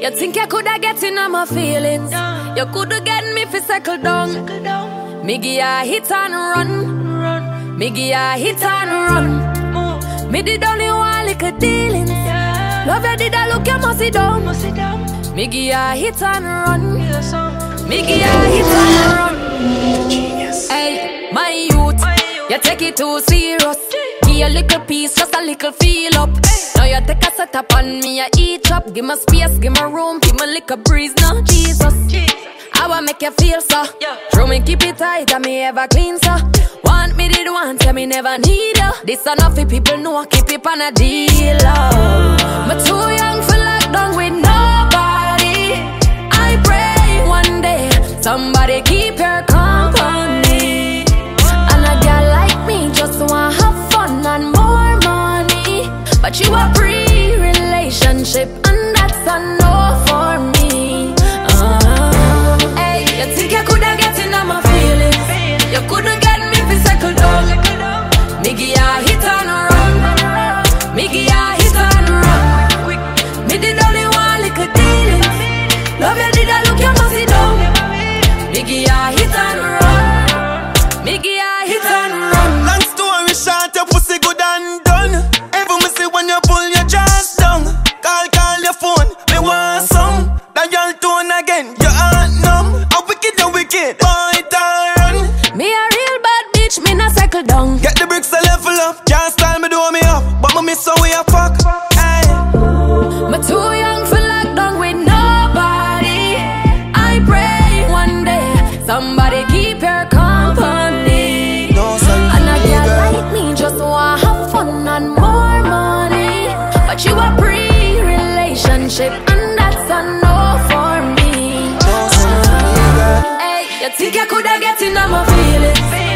You think you coulda get in on my feelings? You coulda get me fi settle down. Me give ya hit and run. Me give ya hit and run. Me did only one little dealings. Love you did I look you must sit down. Me give ya hit and run. Me give ya hit and run. Hey, my youth, you take it too serious. Give a little piece, just a little feel up. Now you take a set up on me, I eat up. Give me space, give me room, give me little breeze now, Jesus. I wanna make you feel so. Throw me keep it tight, and me ever clean so. Want me did want, tell me never need you. This enough for people know, keep it on a deal. Me too young for lockdown with nobody. I pray one day somebody keep your company. And a girl like me just wanna have fun and more money. But you a pre-relationship and that's a no for me. Hey, you think you coulda get in on my feelings? You couldn't get me fi settle down. Me give ya hit and run. Me give ya hit and run. Me did only one little dealings. Love you did I look you must sit down. Me give ya hit and run. Me give ya hit and run. Long story short, your pussy good and done. Every me see when you pull your jaws down. Call your phone, me want some. Dial tone again, your heart numb. A wicked, boy, run. Me a real bad bitch, me not cycle down. Get the bricks a level up. Can't style me, do me up. But me miss how we a fuck. Hey. Me too young for lockdown with nobody. I pray one day somebody keep your company. No, and a girl like me just wanna have fun and more money. But you a pre-relationship and that's a no for me. Hey, you think you coulda get in on my feelings?